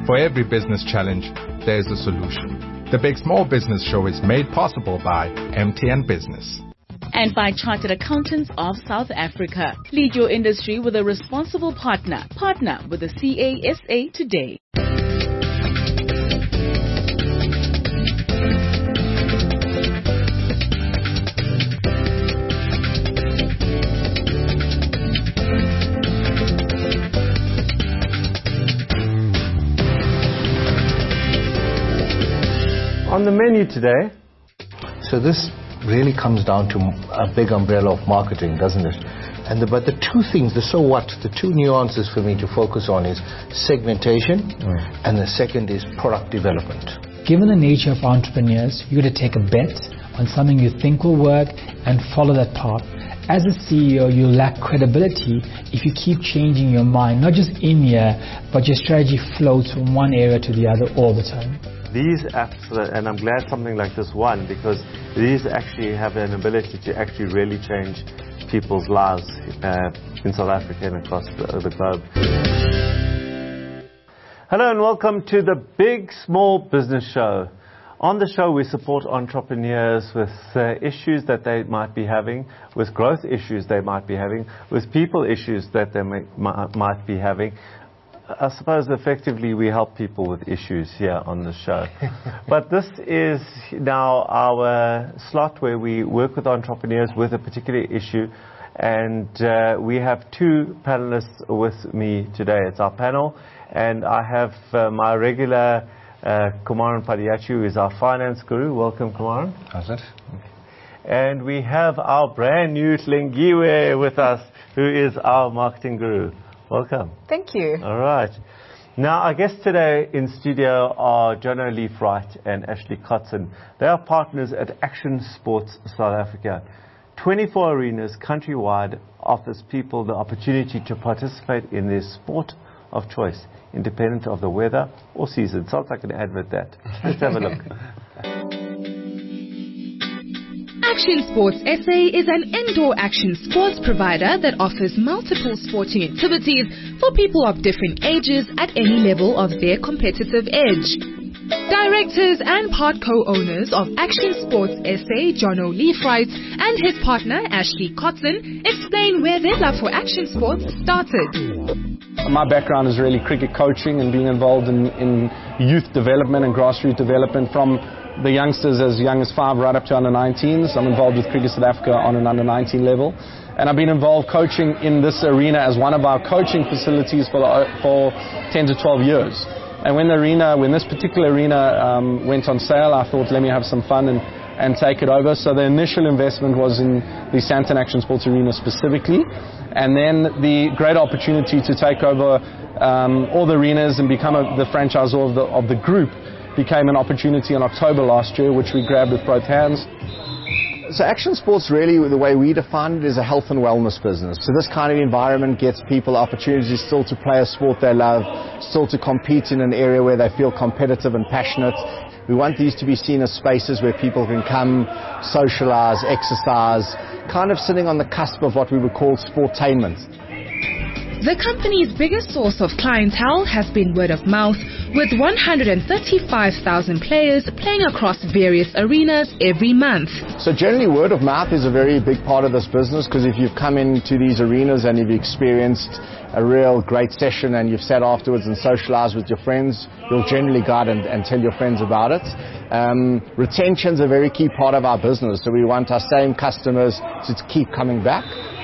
For every business challenge, there's a solution. The Big Small Business Show is made possible by MTN Business. And by Chartered Accountants of South Africa. Lead your industry with a responsible partner. Partner with the CASA today. On the menu today. So this really comes down to a big umbrella of marketing, doesn't it? But the two things, the so what, the two nuances for me to focus on is segmentation, and the second is product development. Given the nature of entrepreneurs, you've got to take a bet on something you think will work and follow that path. As a CEO, you lack credibility if you keep changing your mind, not just in year, but your strategy floats from one area to the other all the time. These apps, and I'm glad something like this won, because these actually have an ability to actually really change people's lives in South Africa and across the globe. Hello and welcome to the Big Small Business Show. On the show we support entrepreneurs with issues that they might be having, with growth issues they might be having, with people issues that they might be having. I suppose effectively we help people with issues here on the show. But this is now our slot where we work with entrepreneurs with a particular issue. And we have two panelists with me today. It's our panel. And I have my regular Kumaran Padiachi, who is our finance guru. Welcome, Kumaran. How's it? And we have our brand new Hlengiwe with us, who is our marketing guru. Welcome. Thank you. All right. Now, our guests today in studio are Jono Leaf-Wright and Ashley Kotzen. They are partners at Action Sports South Africa. 24 arenas countrywide offers people the opportunity to participate in their sport of choice, independent of the weather or season. Sounds like an advert, that. Let's have a look. Action Sports SA is an indoor action sports provider that offers multiple sporting activities for people of different ages at any level of their competitive edge. Directors and part co-owners of Action Sports SA, Jono Leaf-Wright, and his partner Ashley Kotzen explain where their love for action sports started. My background is really cricket coaching and being involved in youth development and grassroots development from the youngsters as young as 5 right up to under 19s. I'm involved with Cricket South Africa on an under 19 level. And I've been involved coaching in this arena as one of our coaching facilities for 10 to 12 years. And when this particular arena went on sale, I thought, let me have some fun and take it over. So the initial investment was in the Sandton Action Sports Arena specifically. And then the great opportunity to take over all the arenas and become the franchisor of the group became an opportunity in October last year, which we grabbed with both hands. So Action Sports, really, the way we define it, is a health and wellness business. So this kind of environment gets people opportunities still to play a sport they love, still to compete in an area where they feel competitive and passionate. We want these to be seen as spaces where people can come, socialize, exercise, kind of sitting on the cusp of what we would call sportainment. The company's biggest source of clientele has been word of mouth, with 135,000 players playing across various arenas every month. So generally word of mouth is a very big part of this business, because if you've come into these arenas and you've experienced a real great session and you've sat afterwards and socialized with your friends, you'll generally go out and tell your friends about it. Retention's a very key part of our business, so we want our same customers to keep coming back.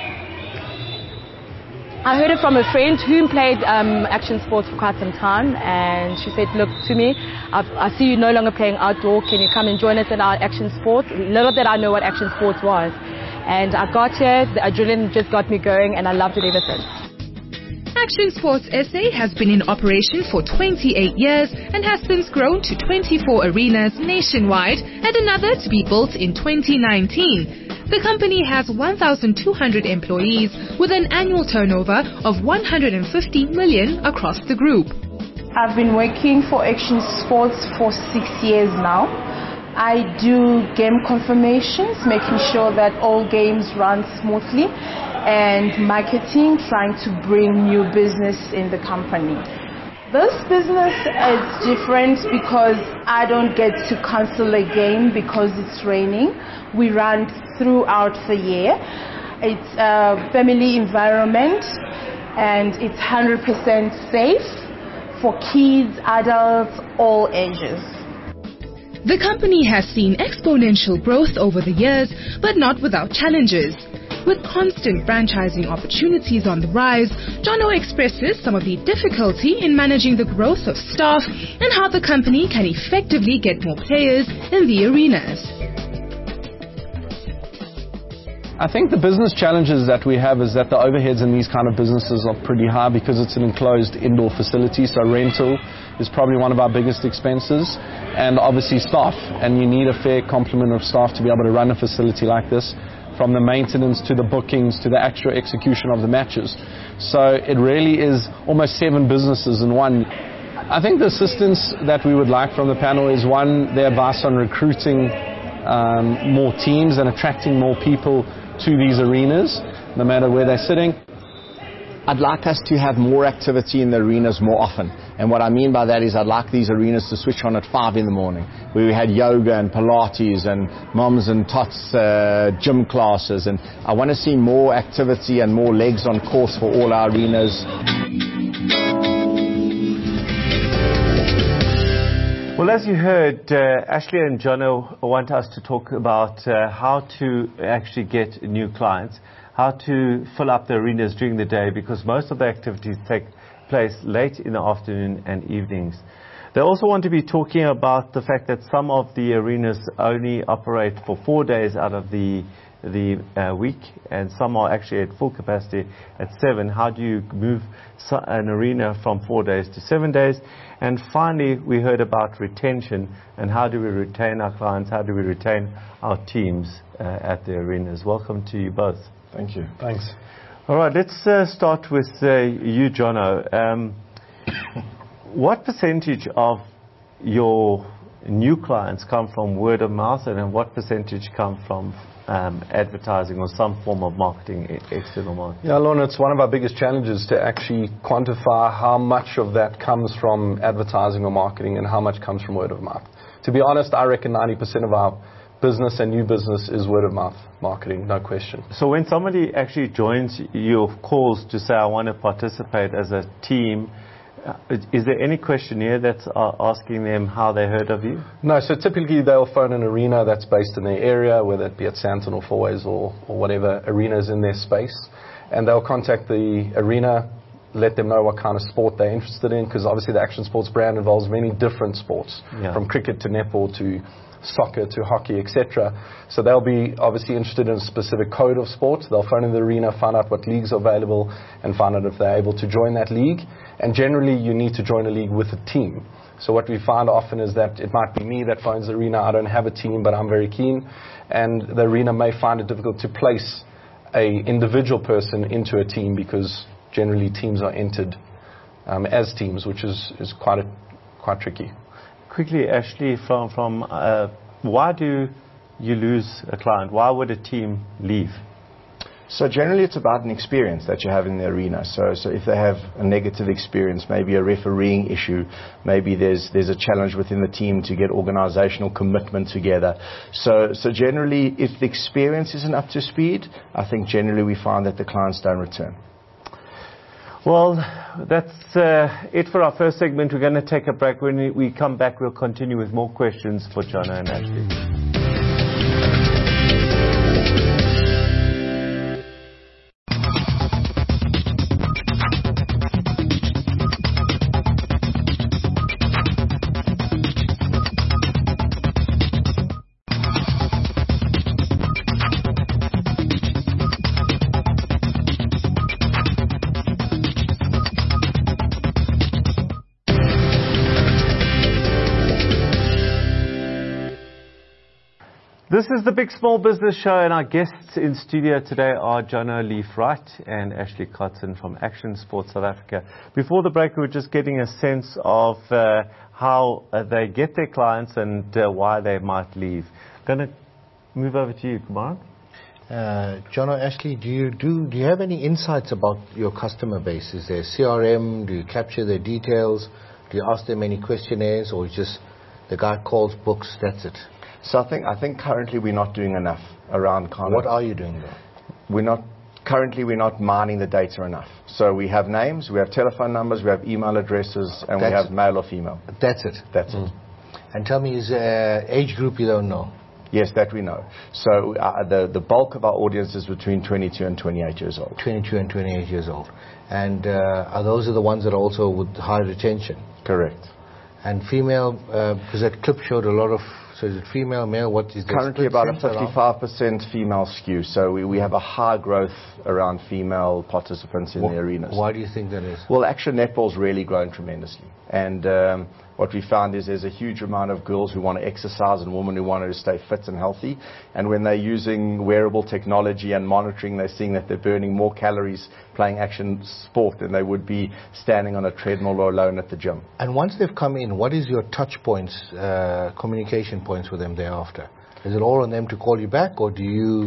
I heard it from a friend who played action sports for quite some time, and she said, look, to me, I see you no longer playing outdoor. Can you come and join us at our action sports? Little did I know what action sports was. And I got here, the adrenaline just got me going, and I loved it ever since. Action Sports SA has been in operation for 28 years and has since grown to 24 arenas nationwide and another to be built in 2019. The company has 1,200 employees with an annual turnover of 150 million across the group. I've been working for Action Sports for 6 years now. I do game confirmations, making sure that all games run smoothly, and marketing, trying to bring new business in the company. This business is different because I don't get to cancel a game because it's raining. We run throughout the year. It's a family environment and it's 100% safe for kids, adults, all ages. The company has seen exponential growth over the years, but not without challenges. With constant franchising opportunities on the rise, Jono expresses some of the difficulty in managing the growth of staff and how the company can effectively get more players in the arenas. I think the business challenges that we have is that the overheads in these kind of businesses are pretty high because it's an enclosed indoor facility, so rental is probably one of our biggest expenses, and obviously staff, and you need a fair complement of staff to be able to run a facility like this, from the maintenance to the bookings to the actual execution of the matches. So it really is almost 7 businesses in one. I think the assistance that we would like from the panel is, one, their advice on recruiting more teams and attracting more people to these arenas, no matter where they're sitting. I'd like us to have more activity in the arenas more often. And what I mean by that is I'd like these arenas to switch on at 5 in the morning, where we had yoga and Pilates and moms and tots gym classes. And I want to see more activity and more legs on course for all our arenas. Well, as you heard, Ashley and Jono want us to talk about how to actually get new clients, how to fill up the arenas during the day, because most of the activities take place late in the afternoon and evenings. They also want to be talking about the fact that some of the arenas only operate for 4 days out of the week, and some are actually at full capacity at 7. How do you move an arena from 4 days to 7 days? And finally, we heard about retention and how do we retain our clients, how do we retain our teams at the arenas. Welcome to you both. Thank you. Thanks. All right, let's start with you, Jono. What percentage of your new clients come from word of mouth, and what percentage come from advertising or some form of marketing, external marketing? Yeah, Lorna, it's one of our biggest challenges to actually quantify how much of that comes from advertising or marketing and how much comes from word of mouth. To be honest, I reckon 90% of our business and new business is word of mouth marketing, no question. So when somebody actually joins your calls to say, I want to participate as a team, is there any questionnaire that's asking them how they heard of you? No, so typically they'll phone an arena that's based in their area, whether it be at Sandton or Fourways or whatever arenas in their space, and they'll contact the arena, let them know what kind of sport they're interested in, because obviously the Action Sports brand involves many different sports, from cricket to netball to soccer to hockey, etc. So they'll be obviously interested in a specific code of sport. They'll phone in the arena, find out what leagues are available, and find out if they're able to join that league. And generally, you need to join a league with a team. So what we find often is that it might be me that phones the arena. I don't have a team, but I'm very keen. And the arena may find it difficult to place an individual person into a team, because generally teams are entered as teams, which is quite tricky. Quickly, Ashley, from why do you lose a client? Why would a team leave? So generally it's about an experience that you have in the arena. So if they have a negative experience, maybe a refereeing issue, maybe there's a challenge within the team to get organizational commitment together. So generally, if the experience isn't up to speed, I think generally we find that the clients don't return. Well, that's it for our first segment. We're going to take a break. When we come back, we'll continue with more questions for Jono and Ashley. This is the Big Small Business Show, and our guests in studio today are Jono Leaf-Wright and Ashley Kotzen from Action Sports South Africa. Before the break, we were just getting a sense of how they get their clients and why they might leave. Going to move over to you, Kumar. John or Ashley, do you have any insights about your customer base? Is there CRM? Do you capture their details? Do you ask them any questionnaires, or just the guy calls, books, that's it? So I think currently we're not doing enough around What are you doing though? We're not mining the data enough. So we have names, we have telephone numbers, we have email addresses, and we have male or female. That's it? That's it. And tell me, is there age group you don't know? Yes, that we know. So the bulk of our audience is between 22 and 28 years old. 22 and 28 years old. And those are the ones that are also with high retention? Correct. And female, because that clip showed a lot of, so is it female, male, what is that? Currently about a 55% female skew. So we have a high growth around female participants in the arenas. Why do you think that is? Well, action netball's really grown tremendously. And what we found is there's a huge amount of girls who want to exercise and women who want to stay fit and healthy. And when they're using wearable technology and monitoring, they're seeing that they're burning more calories playing action sport than they would be standing on a treadmill or alone at the gym. And once they've come in, what is your touch points, communication points with them thereafter? Is it all on them to call you back, or do you...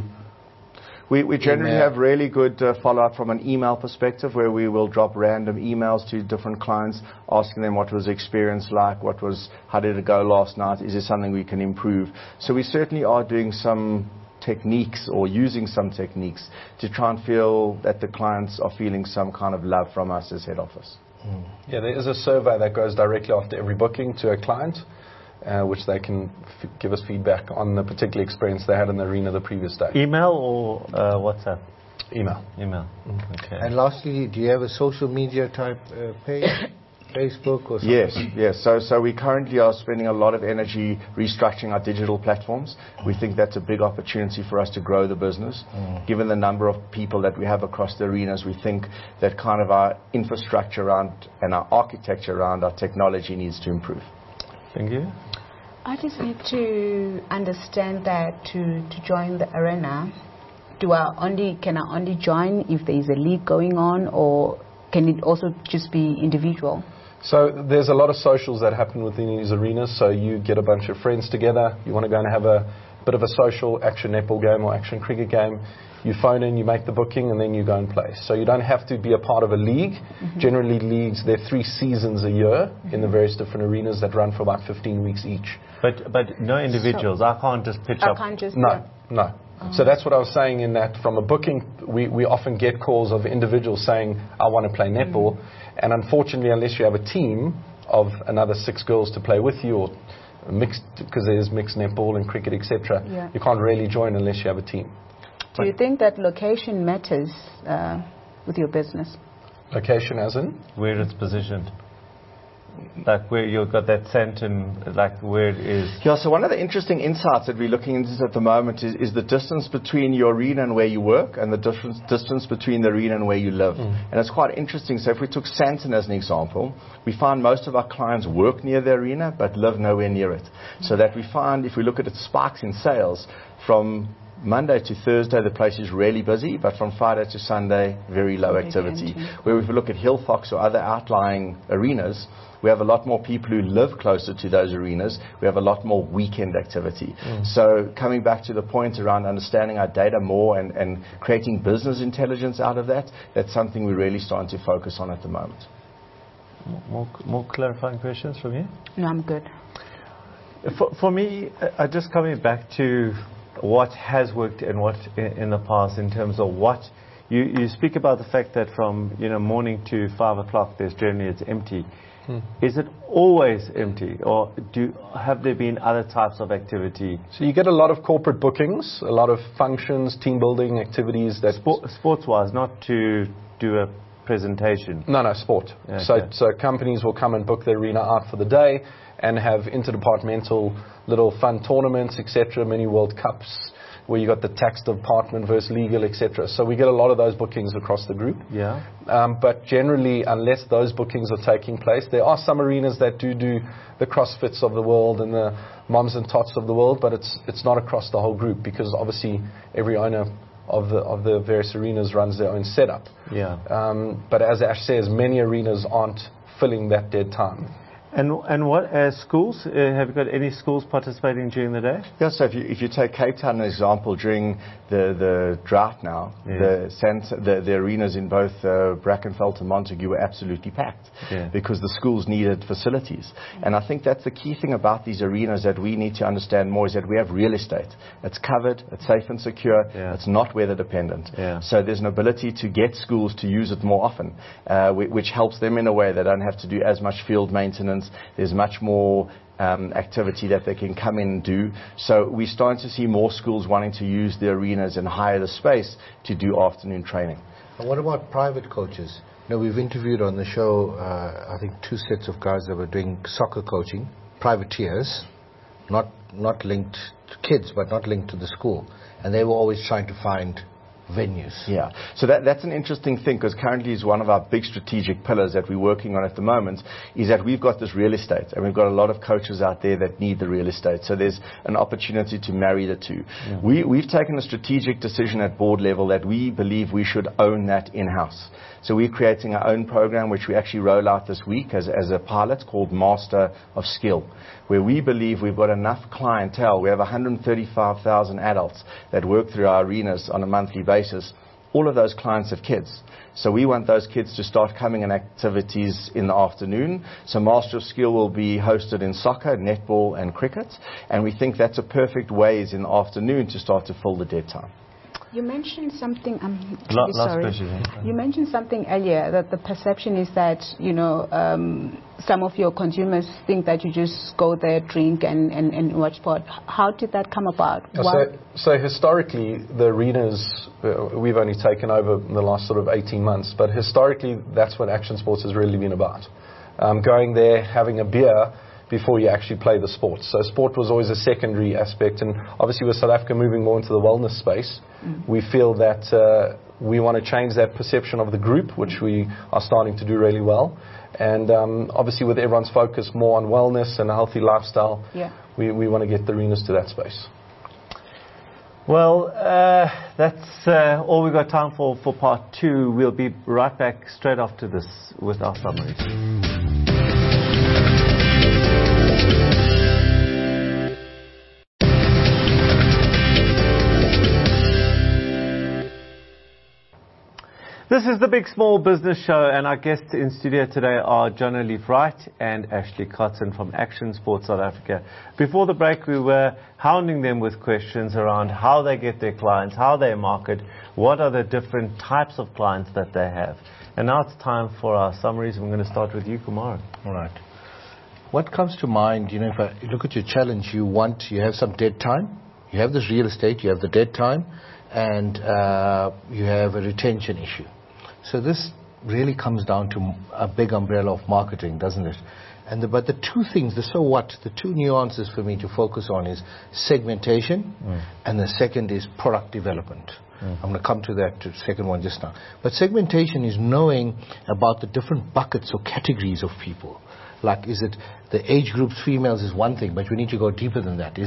We generally have really good follow-up from an email perspective, where we will drop random emails to different clients, asking them what was the experience like, how did it go last night, is there something we can improve. So we certainly are doing some techniques, or using some techniques, to try and feel that the clients are feeling some kind of love from us as head office. Yeah, there is a survey that goes directly after every booking to a client, which they can give us feedback on the particular experience they had in the arena the previous day. Email or WhatsApp? Email. Okay. And lastly, do you have a social media type page? Facebook or something? Yes. So we currently are spending a lot of energy restructuring our digital platforms. We think that's a big opportunity for us to grow the business. Given the number of people that we have across the arenas, we think that kind of our infrastructure around and our architecture around our technology needs to improve. Thank you. I just need to understand that to join the arena, can I only join if there is a league going on, or can it also just be individual? So there's a lot of socials that happen within these arenas. So you get a bunch of friends together, you want to go and have a bit of a social action netball game or action cricket game. You phone in, you make the booking, and then you go and play. So you don't have to be a part of a league. Generally, leagues, there are 3 seasons a year in the various different arenas that run for about 15 weeks each. But no individuals. I can't just pitch up. No. So that's what I was saying, in that from a booking, we often get calls of individuals saying, I want to play netball. And unfortunately, unless you have a team of another 6 girls to play with you, or mixed, because there's mixed netball and cricket, etc., you can't really join unless you have a team. Do you think that location matters with your business? Location as in? Where it's positioned. Like where you've got that scent, and like where it is. Yeah, so one of the interesting insights that we're looking into at the moment is the distance between your arena and where you work, and the distance between the arena and where you live. And it's quite interesting. So if we took Sandton as an example, we find most of our clients work near the arena but live nowhere near it. So that we find, if we look at it, spikes in sales from Monday to Thursday, the place is really busy, but from Friday to Sunday, very low activity. Where if we look at Hillfox or other outlying arenas, we have a lot more people who live closer to those arenas. We have a lot more weekend activity. So coming back to the point around understanding our data more and creating business intelligence out of that, that's something we're really starting to focus on at the moment. More clarifying questions from you? No, I'm good. For me, just coming back to what has worked and what in the past, in terms of what you speak about, the fact that from morning to 5 o'clock there's generally it's empty. Is it always empty, or have there been other types of activity? So you get a lot of corporate bookings, a lot of functions, team building activities that sports-wise, not to do a presentation. No, sport. Okay. So companies will come and book their arena out for the day and have interdepartmental little fun tournaments, etc., mini World Cups, where you got the tax department versus legal, etc. So we get a lot of those bookings across the group. But generally, unless those bookings are taking place, there are some arenas that do the CrossFits of the world and the Moms and Tots of the world, but it's not across the whole group, because obviously every owner of the various arenas runs their own setup. But as Ash says, many arenas aren't filling that dead time. And what schools? Have you got any schools participating during the day? Yeah, so if you take Cape Town as an example, during the drought now, the arenas in both Brackenfell and Montague were absolutely packed because the schools needed facilities. And I think that's the key thing about these arenas that we need to understand more, is that we have real estate. It's covered, it's safe and secure, it's not weather dependent. So there's an ability to get schools to use it more often, which helps them in a way. They don't have to do as much field maintenance. There's much more activity that they can come in and do. So we're starting to see more schools wanting to use the arenas and hire the space to do afternoon training. And what about private coaches? Now, we've interviewed on the show, I think, 2 sets of guys that were doing soccer coaching, privateers, not linked to kids, but not linked to the school. And they were always trying to find venues. Yeah, so that's an interesting thing, because currently is one of our big strategic pillars that we're working on at the moment, is that we've got this real estate, and we've got a lot of coaches out there that need the real estate. So there's an opportunity to marry the two. We've taken a strategic decision at board level that we believe we should own that in-house. So we're creating our own program, which we actually roll out this week as a pilot, called Master of Skill, where we believe we've got enough clientele. We have 135,000 adults that work through our arenas on a monthly basis. All of those clients have kids. So we want those kids to start coming in activities in the afternoon. So Master of Skill will be hosted in soccer, netball and cricket. And we think that's a perfect way is in the afternoon to start to fill the dead time. You mentioned something. Last question. You mentioned something earlier, that the perception is that some of your consumers think that you just go there, drink, and watch sport. How did that come about? So historically, the arenas we've only taken over in the last sort of 18 months, but historically that's what Action Sports has really been about. Going there, having a beer before you actually play the sport. So sport was always a secondary aspect, and obviously with South Africa moving more into the wellness space, we feel that we want to change that perception of the group, which we are starting to do really well. And obviously with everyone's focus more on wellness and a healthy lifestyle, we want to get the arenas to that space. Well, that's all we've got time for part 2. We'll be right back straight after this with our summaries. This is the Big Small Business Show, and our guests in studio today are John Olive Wright and Ashley Cotton from Action Sports South Africa. Before the break, we were hounding them with questions around how they get their clients, how they market, what are the different types of clients that they have. And now it's time for our summaries, and we're going to start with you, Kumar. All right. What comes to mind, if I look at your challenge, you have some dead time, you have this real estate, you have the dead time, and you have a retention issue. So this really comes down to a big umbrella of marketing, doesn't it? But the 2 things, the 2 nuances for me to focus on is segmentation, and the second is product development. I'm going to come to that second one just now. But segmentation is knowing about the different buckets or categories of people. Like, is it the age groups, females is one thing, but we need to go deeper than that.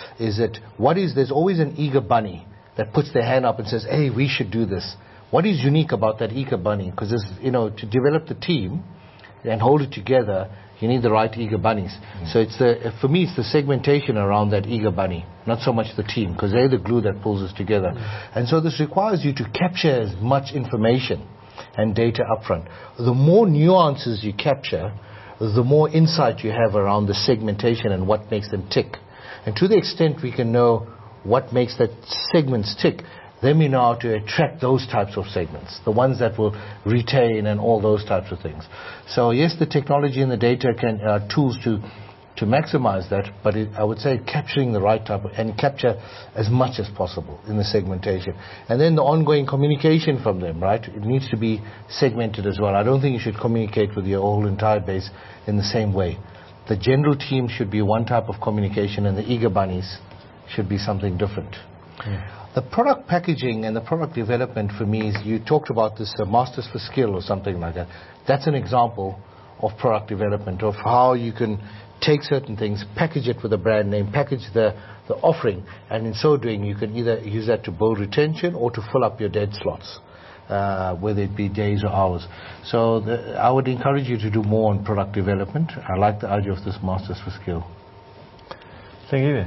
There's always an eager bunny that puts their hand up and says, hey, we should do this. What is unique about that eager bunny? Because to develop the team and hold it together, you need the right eager bunnies. So for me, it's the segmentation around that eager bunny, not so much the team, because they're the glue that pulls us together. And so this requires you to capture as much information and data upfront. The more nuances you capture, the more insight you have around the segmentation and what makes them tick. And to the extent we can know what makes that segments tick, then we know how to attract those types of segments, the ones that will retain and all those types of things. So yes, the technology and the data are tools to maximize that, but I would say capturing the right type and capture as much as possible in the segmentation. And then the ongoing communication from them, right? It needs to be segmented as well. I don't think you should communicate with your whole entire base in the same way. The general team should be one type of communication, and the eager bunnies should be something different. The product packaging and the product development for me is, you talked about this Masters for Skill or something like that. That's an example of product development, of how you can take certain things, package it with a brand name, package the offering, and in so doing you can either use that to build retention or to fill up your dead slots. whether it be days or hours. So I would encourage you to do more on product development. I like the idea of this Masters for Skill. Thank you.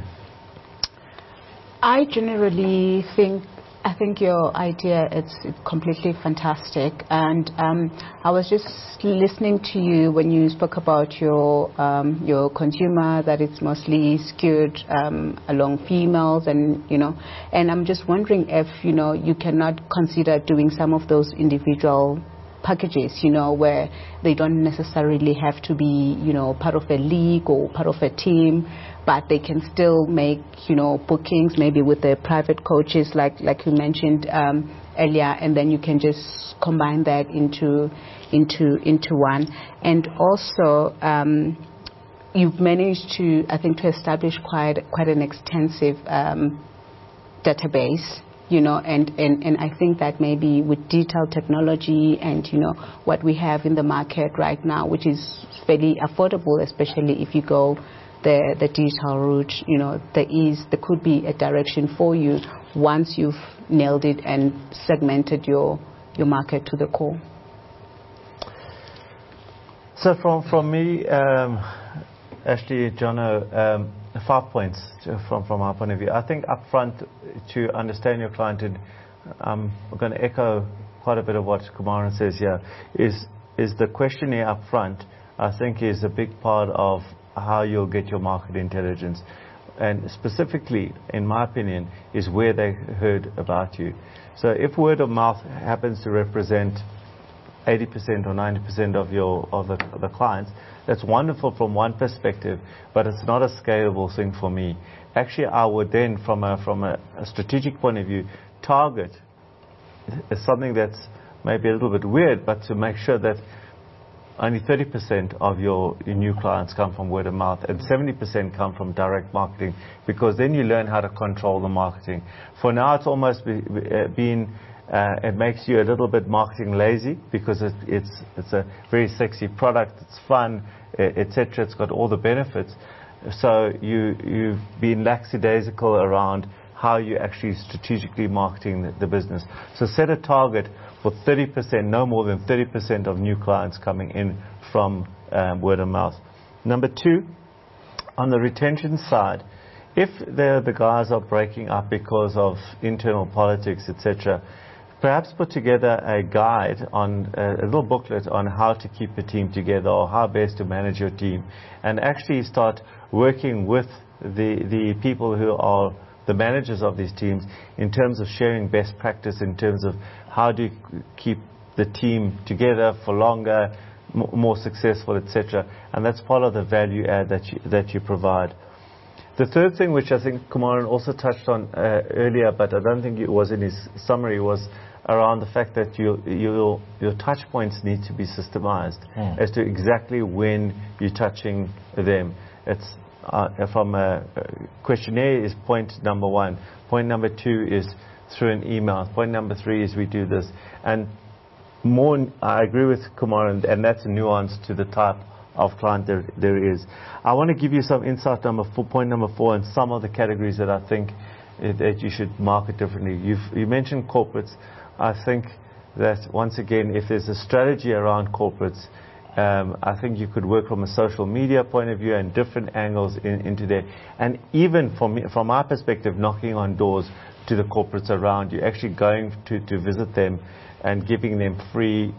I generally I think your idea it's completely fantastic, and I was just listening to you when you spoke about your consumer, that it's mostly skewed along females, and and I'm just wondering if you cannot consider doing some of those individual packages, where they don't necessarily have to be part of a league or part of a team, but they can still make bookings maybe with the private coaches like you mentioned earlier, and then you can just combine that into one. And also you've managed to, I think, to establish quite an extensive database, and I think that maybe with digital technology and what we have in the market right now, which is fairly affordable, especially if you go the digital route, there could be a direction for you once you've nailed it and segmented your market to the core. So from me, Ashley, Jono, 5 points from our point of view. I think upfront, to understand your client, and I'm going to echo quite a bit of what Kumaran says here, is the questionnaire upfront, I think, is a big part of how you'll get your market intelligence. And specifically, in my opinion, is where they heard about you. So if word of mouth happens to represent 80% or 90% of the clients, that's wonderful from one perspective, but it's not a scalable thing for me. Actually, I would then, from a strategic point of view, target something that's maybe a little bit weird, but to make sure that only 30% of your new clients come from word of mouth and 70% come from direct marketing, because then you learn how to control the marketing. For now, it's almost been it makes you a little bit marketing lazy, because it's a very sexy product, it's fun, etc. It's got all the benefits. So you've been lackadaisical around how you actually strategically marketing the business. So set a target for 30%, no more than 30% of new clients coming in from word of mouth. Number two, on the retention side, if the guys are breaking up because of internal politics, etc., perhaps put together a guide on a little booklet on how to keep a team together, or how best to manage your team, and actually start working with the people who are the managers of these teams in terms of sharing best practice, in terms of how do you keep the team together for longer, more successful, etc. And that's part of the value add that you provide. The third thing, which I think Kumaran also touched on earlier, but I don't think it was in his summary, was around the fact that your touch points need to be systemized as to exactly when you're touching them. It's from a questionnaire is point number one. Point number two is through an email. Point number three is we do this. And more, I agree with Kumaran, and that's a nuance to the type of client there is. I want to give you some insight point number four, and some of the categories that I think that you should market differently. You mentioned corporates. I think that, once again, if there's a strategy around corporates, I think you could work from a social media point of view and different angles into there. And even from my perspective, knocking on doors to the corporates around you, actually going to visit them and giving them free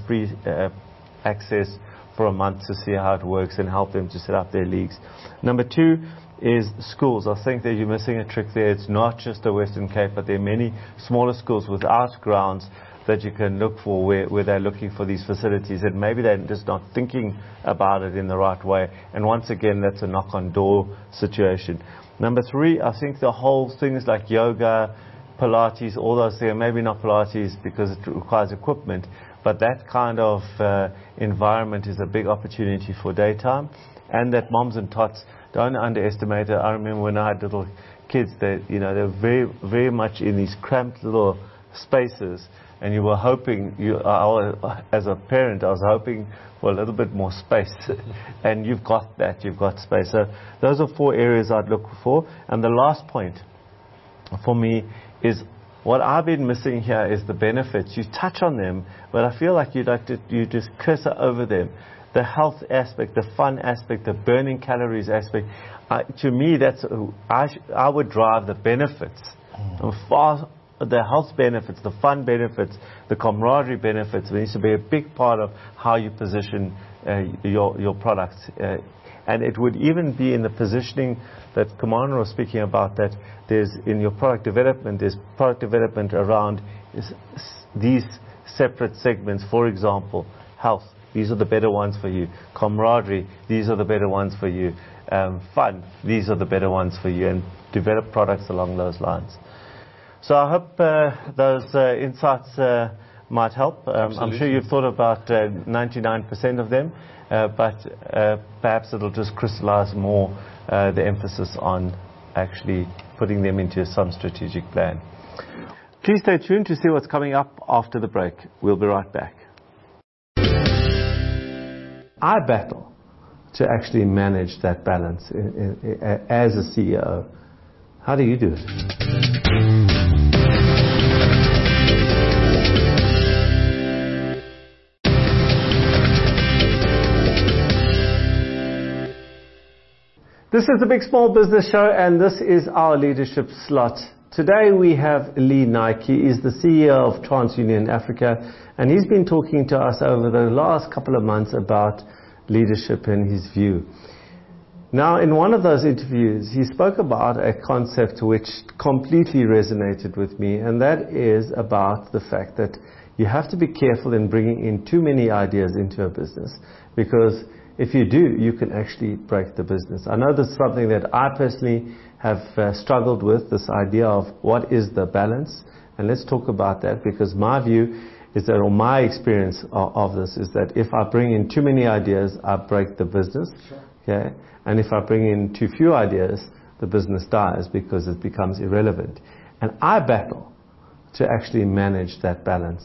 access for a month to see how it works and help them to set up their leagues. Number two is schools. I think that you're missing a trick there. It's not just the Western Cape, but there are many smaller schools without grounds that you can look for where they're looking for these facilities, and maybe they're just not thinking about it in the right way. And once again, that's a knock-on-door situation. Number three, I think the whole things like yoga, Pilates, all those things, maybe not Pilates because it requires equipment, but that kind of environment is a big opportunity for daytime. And that moms and tots, don't underestimate it. I remember when I had little kids, they were very, very much in these cramped little spaces, and you were hoping, as a parent, I was hoping for a little bit more space. And you've got that, you've got space. So those are four areas I'd look for. And the last point for me is What I've been missing here is the benefits. You touch on them, but I feel like you just cursor over them. The health aspect, the fun aspect, the burning calories aspect. To me, I would drive the benefits. The health benefits, the fun benefits, the camaraderie benefits. It needs to be a big part of how you position your products. And it would even be in the positioning that Commander was speaking about, that there's in your product development, there's product development around these separate segments. For example, health, these are the better ones for you. Camaraderie, these are the better ones for you. Fun, these are the better ones for you. And develop products along those lines. So I hope those insights might help. I'm sure you've thought about 99% of them, but perhaps it'll just crystallize more the emphasis on actually putting them into some strategic plan. Please stay tuned to see what's coming up after the break. We'll be right back. I battle to actually manage that balance as a CEO. How do you do it? This is the Big Small Business Show, and this is our leadership slot. Today we have Lee Nike. He's the CEO of TransUnion Africa, and he's been talking to us over the last couple of months about leadership and his view. Now, in one of those interviews, he spoke about a concept which completely resonated with me, and that is about the fact that you have to be careful in bringing in too many ideas into a business, because if you do, you can actually break the business. I know this is something that I personally have struggled with, this idea of what is the balance. And let's talk about that, because my view is that, or my experience of this, is that if I bring in too many ideas, I break the business. Sure. Okay? And if I bring in too few ideas, the business dies because it becomes irrelevant. And I battle to actually manage that balance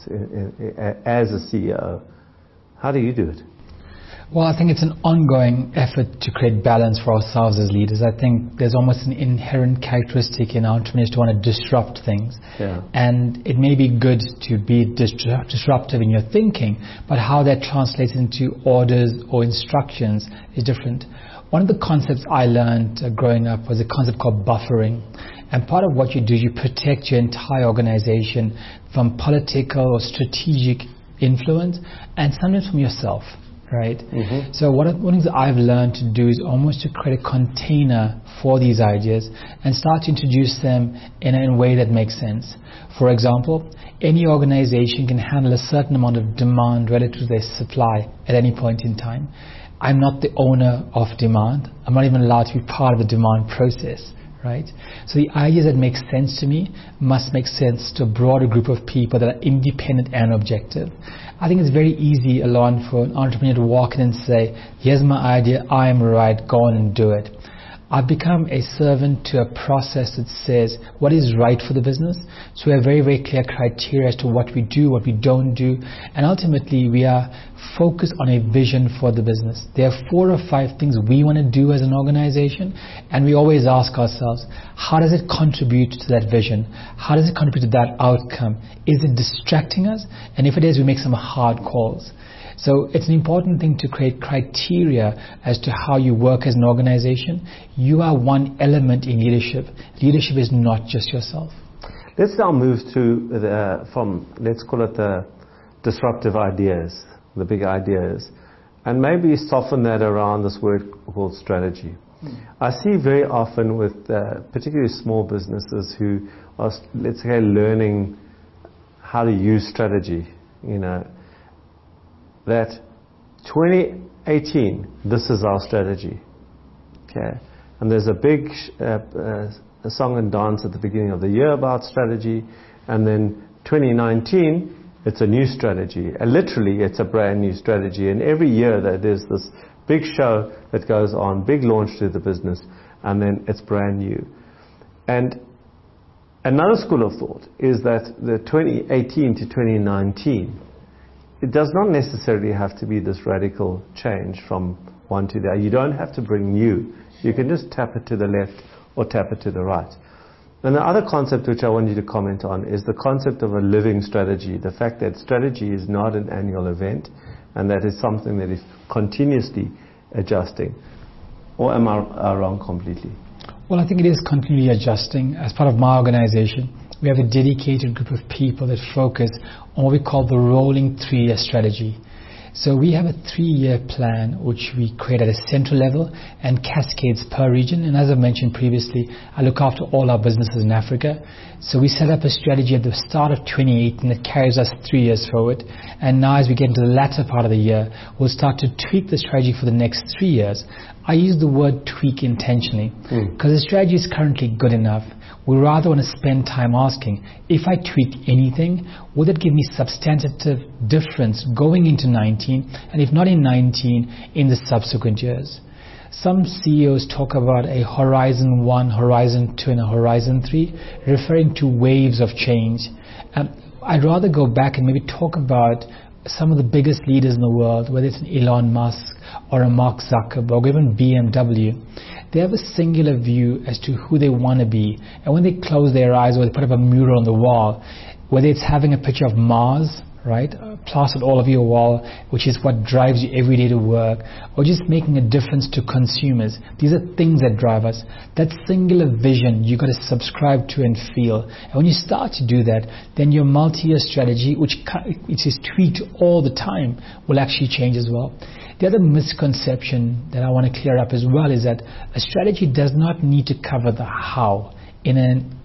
as a CEO. How do you do it? Well, I think it's an ongoing effort to create balance for ourselves as leaders. I think there's almost an inherent characteristic in entrepreneurs to want to disrupt things. Yeah. And it may be good to be disruptive in your thinking, but how that translates into orders or instructions is different. One of the concepts I learned growing up was a concept called buffering. And part of what you do, you protect your entire organization from political or strategic influence, and sometimes from yourself. Right? Mm-hmm. So one of the things that I've learned to do is almost to create a container for these ideas and start to introduce them in a way that makes sense. For example, any organization can handle a certain amount of demand relative to their supply at any point in time. I'm not the owner of demand. I'm not even allowed to be part of the demand process. Right? So the ideas that make sense to me must make sense to a broader group of people that are independent and objective. I think it's very easy, Alon, for an entrepreneur to walk in and say, here's my idea, I am right, go on and do it. I've become a servant to a process that says what is right for the business. So we have very, very clear criteria as to what we do, what we don't do. And ultimately, we are focused on a vision for the business. There are 4 or 5 things we want to do as an organization. And we always ask ourselves, how does it contribute to that vision? How does it contribute to that outcome? Is it distracting us? And if it is, we make some hard calls. So it's an important thing to create criteria as to how you work as an organization. You are one element in leadership. Leadership is not just yourself. Let's now move to let's call it the disruptive ideas, the big ideas, and maybe soften that around this word called strategy. I see very often with particularly small businesses who are, let's say, learning how to use strategy, that 2018, this is our strategy. Okay, and there's a big a song and dance at the beginning of the year about strategy, and then 2019, it's a new strategy. And literally, it's a brand new strategy. And every year there's this big show that goes on, big launch to the business, and then it's brand new. And another school of thought is that the 2018 to 2019, it does not necessarily have to be this radical change from one to the other. You don't have to bring new. You can just tap it to the left or tap it to the right. And the other concept which I want you to comment on is the concept of a living strategy, the fact that strategy is not an annual event and that is something that is continuously adjusting. Or am I wrong completely? Well, I think it is continually adjusting. As part of my organization, we have a dedicated group of people that focus on what we call the rolling 3-year strategy. So we have a 3-year plan which we create at a central level and cascades per region. And as I mentioned previously, I look after all our businesses in Africa. So we set up a strategy at the start of 2018 that carries us 3 years forward. And now as we get into the latter part of the year, we'll start to tweak the strategy for the next 3 years. I use the word tweak intentionally because the strategy is currently good enough. We rather want to spend time asking, if I tweak anything, will it give me substantive difference going into 19, and if not in 19, in the subsequent years? Some CEOs talk about a Horizon 1, Horizon 2, and a Horizon 3, referring to waves of change. I'd rather go back and maybe talk about some of the biggest leaders in the world, whether it's an Elon Musk or a Mark Zuckerberg or even BMW. They have a singular view as to who they want to be, and when they close their eyes or they put up a mural on the wall, whether it's having a picture of Mars, right, plastered all over your wall, which is what drives you every day to work, or just making a difference to consumers. These are things that drive us. That singular vision you got to subscribe to and feel. And when you start to do that, then your multi-year strategy, which is tweaked all the time, will actually change as well. The other misconception that I want to clear up as well is that a strategy does not need to cover the how in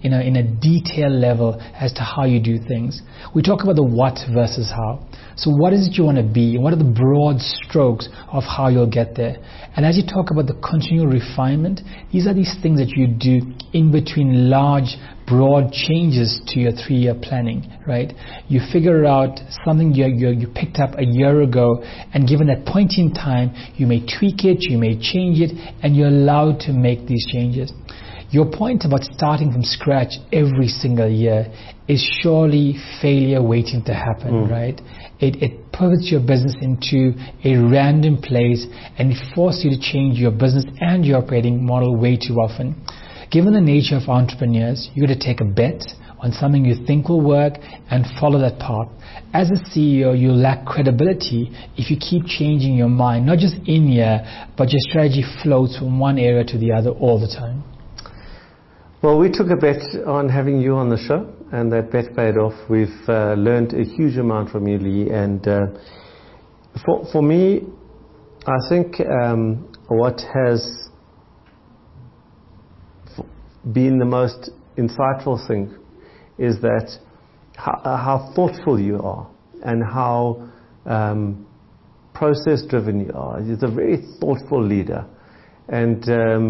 a detailed level as to how you do things. We talk about the what versus how. So what is it you want to be? What are the broad strokes of how you'll get there? And as you talk about the continual refinement, these are these things that you do in between large, broad changes to your 3-year planning, right? You figure out something you picked up a year ago, and given that point in time, you may tweak it, you may change it, and you're allowed to make these changes. Your point about starting from scratch every single year is surely failure waiting to happen, right? It pivots your business into a random place, and it forces you to change your business and your operating model way too often. Given the nature of entrepreneurs, you've got to take a bet on something you think will work and follow that path. As a CEO, you lack credibility if you keep changing your mind, not just in year, but your strategy floats from one area to the other all the time. Well, we took a bet on having you on the show, and that bet paid off. We've learned a huge amount from you, Lee, and for me, I think what has been the most insightful thing is that how thoughtful you are and how process-driven you are. You're a very thoughtful leader, and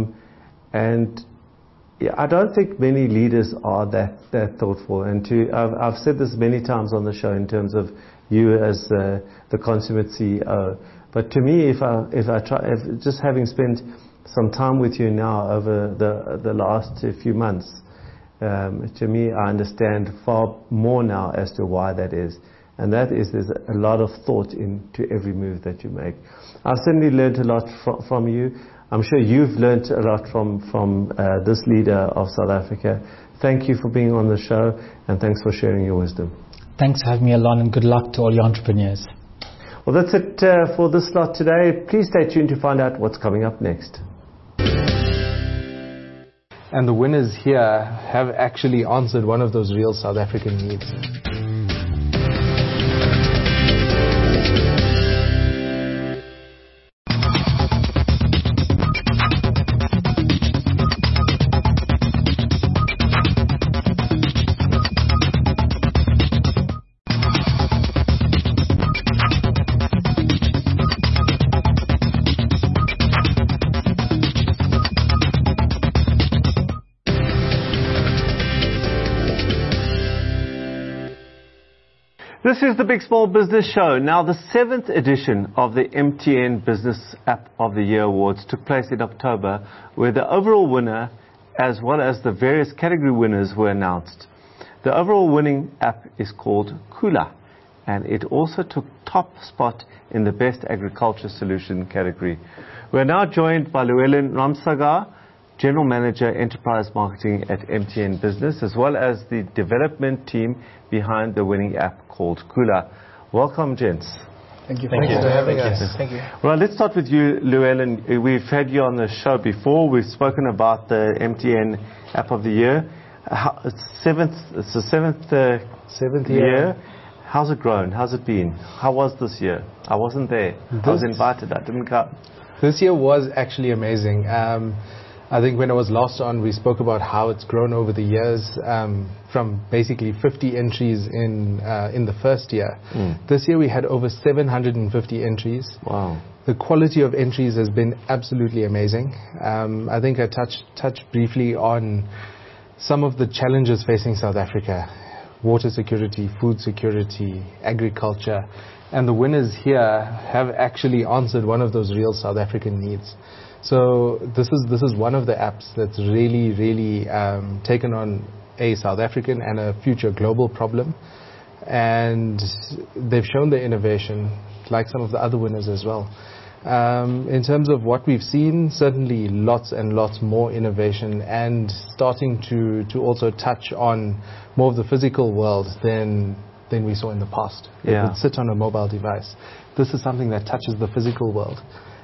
yeah, I don't think many leaders are that thoughtful. And I've said this many times on the show in terms of you as the consummate CEO. But to me, if just having spent some time with you now over the last few months, to me, I understand far more now as to why that is. And that is, there's a lot of thought into every move that you make. I've certainly learned a lot from you. I'm sure you've learned a lot from this leader of South Africa. Thank you for being on the show, and thanks for sharing your wisdom. Thanks for having me along, and good luck to all your entrepreneurs. Well, that's it for this slot today. Please stay tuned to find out what's coming up next. And the winners here have actually answered one of those real South African needs. This is the Big Small Business Show. Now, the 7th edition of the MTN Business App of the Year Awards took place in October, where the overall winner, as well as the various category winners, were announced. The overall winning app is called Kula, and it also took top spot in the Best Agriculture Solution category. We're now joined by Llewellyn Ramsagar General Manager, Enterprise Marketing at MTN Business, as well as the development team behind the winning app called Kula. Welcome, gents. Thank you for having us. Thank you. Well, let's start with you, Llewellyn. We've had you on the show before. We've spoken about the MTN App of the Year. It's the seventh year. How's it grown? How's it been? How was this year? I wasn't there. I was invited. I didn't come. This year was actually amazing. I think when I was last on, we spoke about how it's grown over the years, from basically 50 entries in the first year. This year we had over 750 entries. Wow. The quality of entries has been absolutely amazing. I think I touched briefly on some of the challenges facing South Africa: water security, food security, agriculture. And the winners here have actually answered one of those real South African needs. So this is one of the apps that's really taken on a South African and a future global problem. And they've shown their innovation, like some of the other winners as well. In terms of what we've seen, certainly lots and lots more innovation, and starting to also touch on more of the physical world than we saw in the past. It would sit on a mobile device. This is something that touches the physical world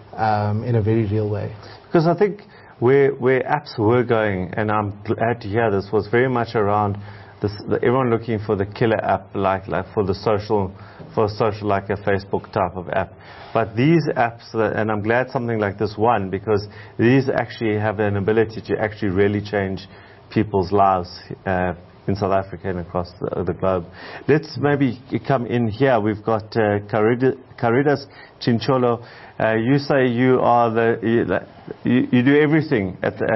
in a very real way. Because I think where apps were going, and I'm glad to hear this, was very much around everyone looking for the killer app, like for social, like a Facebook type of app. But these apps, and I'm glad something like this won, because these actually have an ability to actually really change people's lives in South Africa and across the globe. Let's maybe come in here. We've got Caritas Chincholo. You say you are you do everything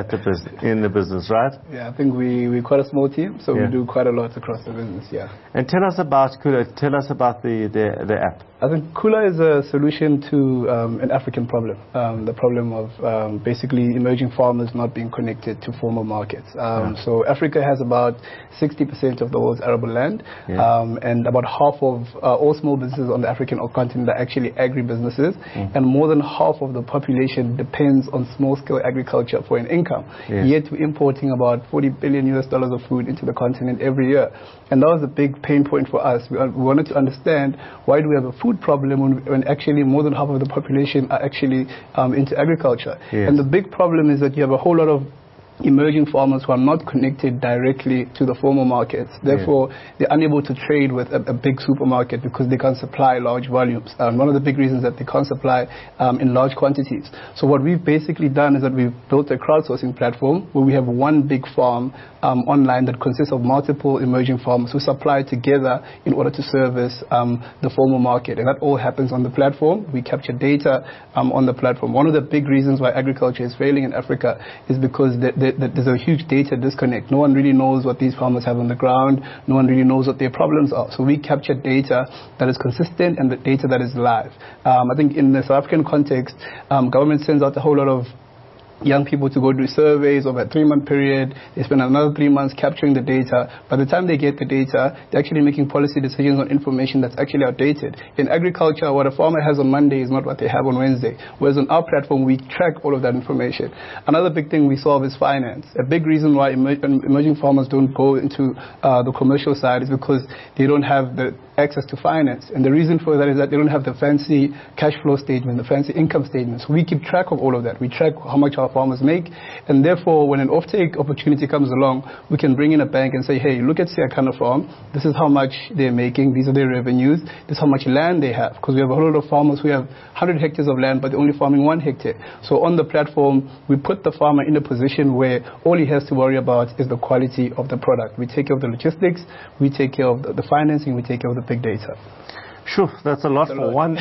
in the business, right? Yeah, I think we're quite a small team, so we do quite a lot across the business. Yeah. And tell us about Kula. Tell us about the app. I think Kula is a solution to an African problem, the problem of basically emerging farmers not being connected to formal markets. So Africa has about 60% of the world's arable land, and about half of all small businesses on the African continent are actually agri-businesses, and more than half of the population depends on small-scale agriculture for an income. Yet we're importing about $40 billion of food into the continent every year. And that was a big pain point for us. We wanted to understand, why do we have a food problem when actually more than half of the population are actually into agriculture? And the big problem is that you have a whole lot of emerging farmers who are not connected directly to the formal markets. Therefore, they're unable to trade with a big supermarket because they can't supply large volumes. One of the big reasons that they can't supply in large quantities. So what we've basically done is that we've built a crowdsourcing platform where we have one big farm online that consists of multiple emerging farmers who supply together in order to service the formal market. And that all happens on the platform. We capture data on the platform. One of the big reasons why agriculture is failing in Africa is because there's a huge data disconnect. No one really knows what these farmers have on the ground. No one really knows what their problems are. So we capture data that is consistent and the data that is live. I think in the South African context, government sends out a whole lot of young people to go do surveys over a 3-month period. They spend another 3 months capturing the data. By the time they get the data, they're actually making policy decisions on information that's actually outdated. In agriculture, what a farmer has on Monday is not what they have on Wednesday. Whereas on our platform, we track all of that information. Another big thing we solve is finance. A big reason why emerging farmers don't go into the commercial side is because they don't have the access to finance. And the reason for that is that they don't have the fancy cash flow statement, the fancy income statements. We keep track of all of that. We track how much our farmers make, and therefore when an offtake opportunity comes along, we can bring in a bank and say, hey, look at Siakana Farm, this is how much they're making, these are their revenues, this is how much land they have, because we have a whole lot of farmers who have 100 hectares of land but they're only farming 1 hectare. So on the platform, we put the farmer in a position where all he has to worry about is the quality of the product. We take care of the logistics, we take care of the financing, we take care of the big data. Sure, that's a lot for one.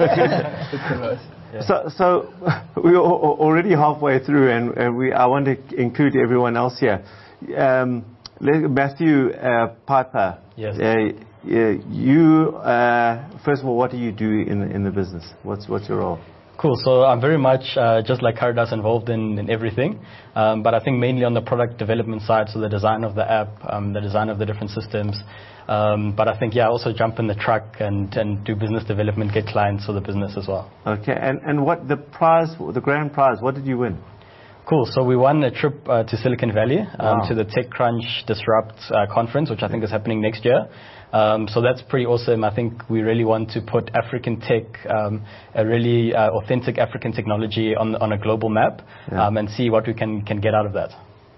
So we're already halfway through, and I want to include everyone else here. Matthew Piper. Yes. You first of all, what do you do in the business? What's your role? Cool. So I'm very much just like Caritas involved in everything, but I think mainly on the product development side, so the design of the app, the design of the different systems. But I think, I also jump in the truck and do business development, get clients for the business as well. Okay. And what the prize, the grand prize, what did you win? Cool. So we won a trip to Silicon Valley to the TechCrunch Disrupt conference, which I think is happening next year. So that's pretty awesome. I think we really want to put African tech, a really authentic African technology on a global map, and see what we can get out of that.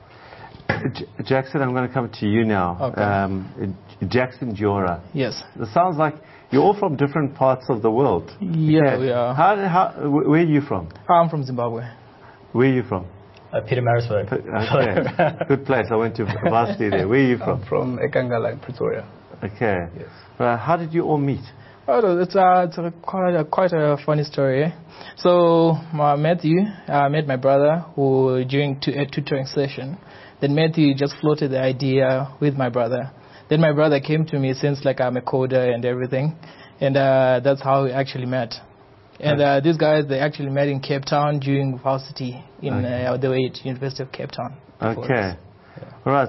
Jackson, I'm going to come to you now. Okay. Jackson Jora. Yes. It sounds like you're all from different parts of the world. Yeah, we are. Where are you from? I'm from Zimbabwe. Where are you from? Pietermaritzburg. Okay. Good place. I went to varsity there. Where are you from? I'm from Ekangala in Pretoria. Okay. Yes. How did you all meet? Oh, it's quite a funny story. So I met my brother during a tutoring session. Then Matthew just floated the idea with my brother. Then my brother came to me since I'm a coder and everything, and that's how we actually met. And these guys, they actually met in Cape Town during varsity in the way at University of Cape Town. Okay. All right.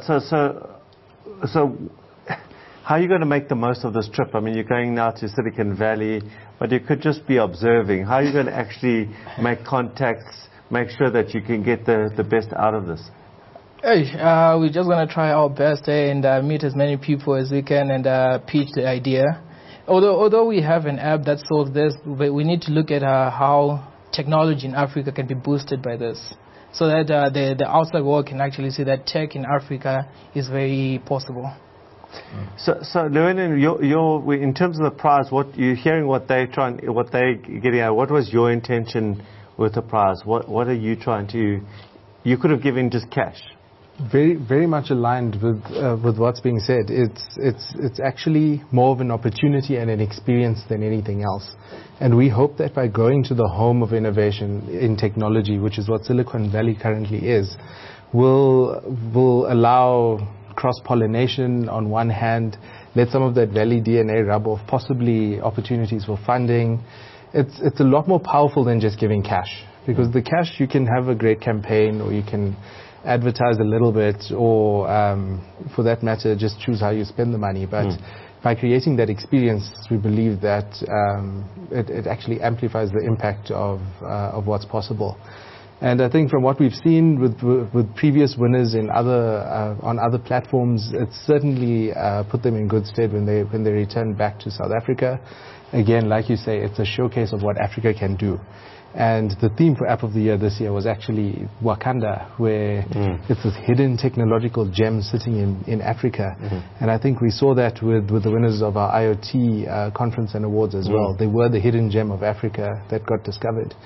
So how are you going to make the most of this trip? I mean, you're going now to Silicon Valley, but you could just be observing. How are you going to actually make contacts, make sure that you can get the best out of this? Hey, we're just going to try our best and meet as many people as we can and pitch the idea. Although we have an app that solves this, we need to look at how technology in Africa can be boosted by this, so that the outside world can actually see that tech in Africa is very possible. So Llewellyn, in terms of the prize, what you're hearing, what they getting at, what was your intention with the prize? What are you trying to? You could have given just cash. Very, very much aligned with what's being said. It's actually more of an opportunity and an experience than anything else. And we hope that by going to the home of innovation in technology, which is what Silicon Valley currently is, will allow cross-pollination on one hand, let some of that Valley DNA rub off, possibly opportunities for funding. It's a lot more powerful than just giving cash, because the cash, you can have a great campaign, or you can advertise a little bit, or for that matter, just choose how you spend the money. But by creating that experience, we believe that it actually amplifies the impact of what's possible. And I think from what we've seen with previous winners in on other platforms, it's certainly put them in good stead when they return back to South Africa. Again, like you say, it's a showcase of what Africa can do. And the theme for App of the Year this year was actually Wakanda, where it's this hidden technological gem sitting in Africa. And I think we saw that with the winners of our IoT conference and awards as well. They were the hidden gem of Africa that got discovered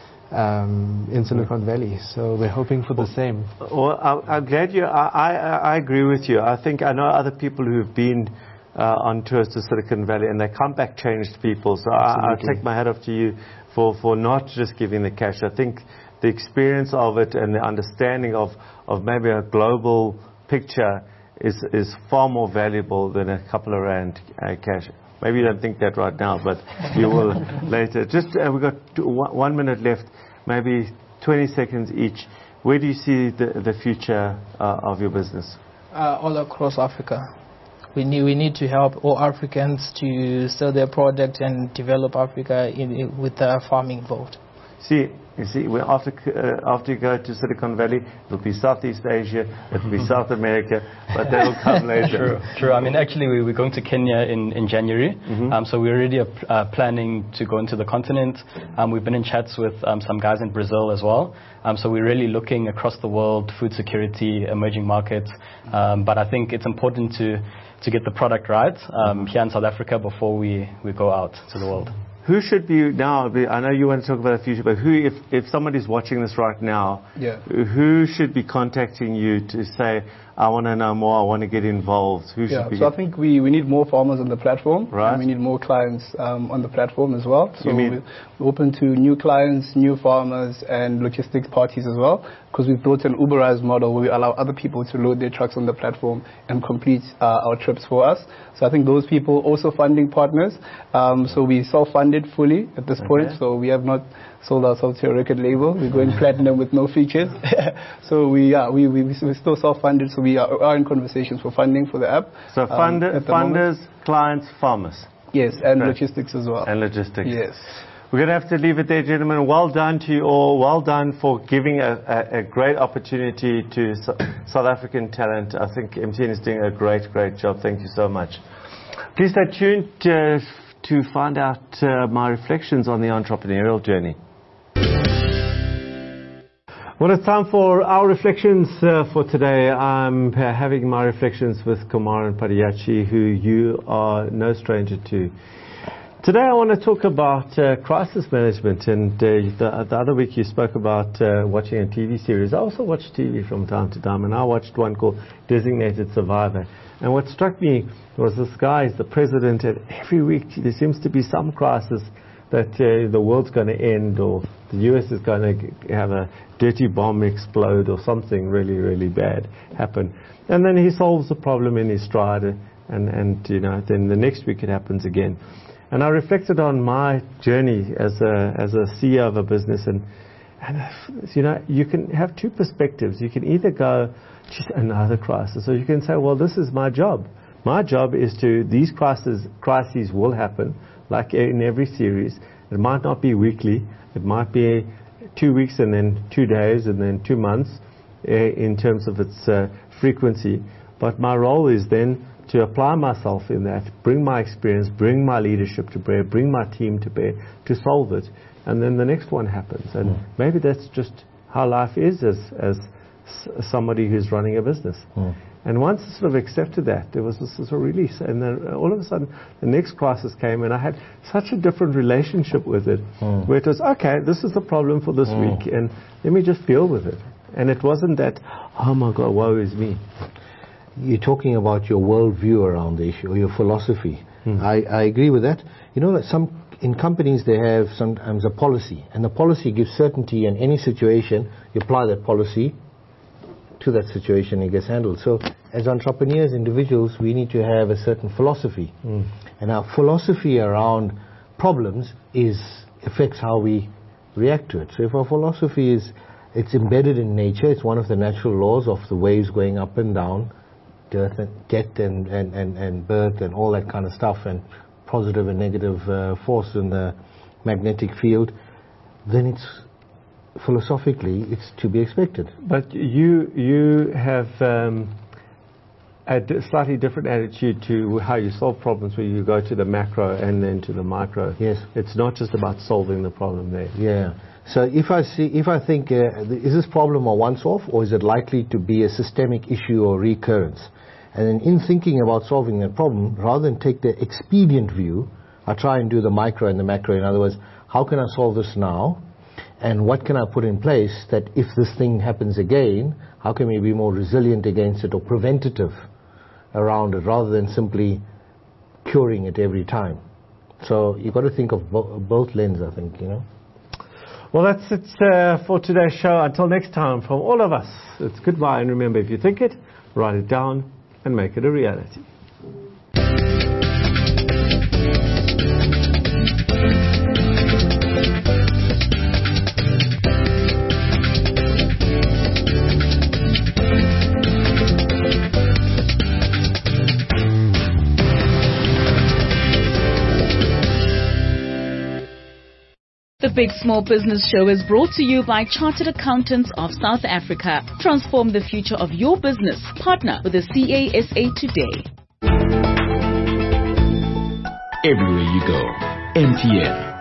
in Silicon Valley. So we're hoping for the same. Well, I'm glad I agree with you. I know other people who've been on tours to Silicon Valley, and they come back changed people. So I take my hat off to you for not just giving the cash. I think the experience of it and the understanding of maybe a global picture is far more valuable than a couple of rand cash. Maybe you don't think that right now, but you will later. Just we've got 1 minute left, maybe 20 seconds each. Where do you see the future of your business? All across Africa. We need to help all Africans to sell their product and develop Africa with farming involved. You see, after you go to Silicon Valley, it'll be Southeast Asia, it'll be South America, but that will come later. True. I mean, actually, we're going to Kenya in January, so we're already planning to go into the continent. We've been in chats with some guys in Brazil as well. So we're really looking across the world, food security, emerging markets. But I think it's important to get the product right here in South Africa before we go out to the world. Who should be now? I know you want to talk about the future, but who, if somebody's watching this right now, who should be contacting you to say, I want to know more, I want to get involved? Who should be? So I think we need more farmers on the platform, right? And we need more clients on the platform as well. So we're open to new clients, new farmers, and logistics parties as well, because we've built an Uberized model where we allow other people to load their trucks on the platform and complete our trips for us. So I think those people also funding partners. So we self-funded fully at this point. So we have not sold ourselves to a record label. We're going platinum with no features. So we're still self-funded. So we are in conversations for funding for the app. So funders, clients, farmers. Yes, and logistics as well. And logistics. Yes. We're going to have to leave it there, gentlemen. Well done to you all. Well done for giving a great opportunity to South African talent. I think MTN is doing a great job. Thank you so much. Please stay tuned to find out my reflections on the entrepreneurial journey. Well, it's time for our reflections for today. I'm having my reflections with Kumaran Padiyachi, who you are no stranger to. Today I want to talk about crisis management, and the other week you spoke about watching a TV series. I also watch TV from time to time, and I watched one called Designated Survivor. And what struck me was this guy is the president, and every week there seems to be some crisis that the world's going to end, or the US is going to have a dirty bomb explode, or something really bad happen. And then he solves the problem in his stride, and then the next week it happens again. And I reflected on my journey as a CEO of a business, and you can have two perspectives. You can either go, just another crisis, or you can say, well, this is my job. My job is these crises will happen, like in every series. It might not be weekly. It might be 2 weeks and then 2 days and then 2 months in terms of its frequency. But my role is then to apply myself in that, bring my experience, bring my leadership to bear, bring my team to bear, to solve it. And then the next one happens. And maybe that's just how life is as somebody who's running a business. And once I sort of accepted that, there was this sort of release. And then all of a sudden, the next crisis came, and I had such a different relationship with it, where it was, okay, this is the problem for this week, and let me just deal with it. And it wasn't that, oh my God, woe is me. You're talking about your worldview around the issue, or your philosophy. I agree with that. You know that in companies they have sometimes a policy, and the policy gives certainty in any situation. You apply that policy to that situation, it gets handled. So as entrepreneurs, individuals, we need to have a certain philosophy. And our philosophy around problems affects how we react to it. So if our philosophy it's embedded in nature, it's one of the natural laws of the waves going up and down, death and birth and all that kind of stuff, and positive and negative force in the magnetic field, then philosophically it's to be expected. But you have a slightly different attitude to how you solve problems, where you go to the macro and then to the micro. Yes. It's not just about solving the problem there. Yeah. So if I think, is this problem a once-off, or is it likely to be a systemic issue or recurrence? And then in thinking about solving that problem, rather than take the expedient view, I try and do the micro and the macro. In other words, how can I solve this now? And what can I put in place that if this thing happens again, how can we be more resilient against it, or preventative around it, rather than simply curing it every time? So you've got to think of both lenses, I think, Well, that's it for today's show. Until next time, from all of us, it's goodbye. And remember, if you think it, write it down and make it a reality. The Big Small Business Show is brought to you by Chartered Accountants of South Africa. Transform the future of your business. Partner with the CASA today. Everywhere you go, MTN.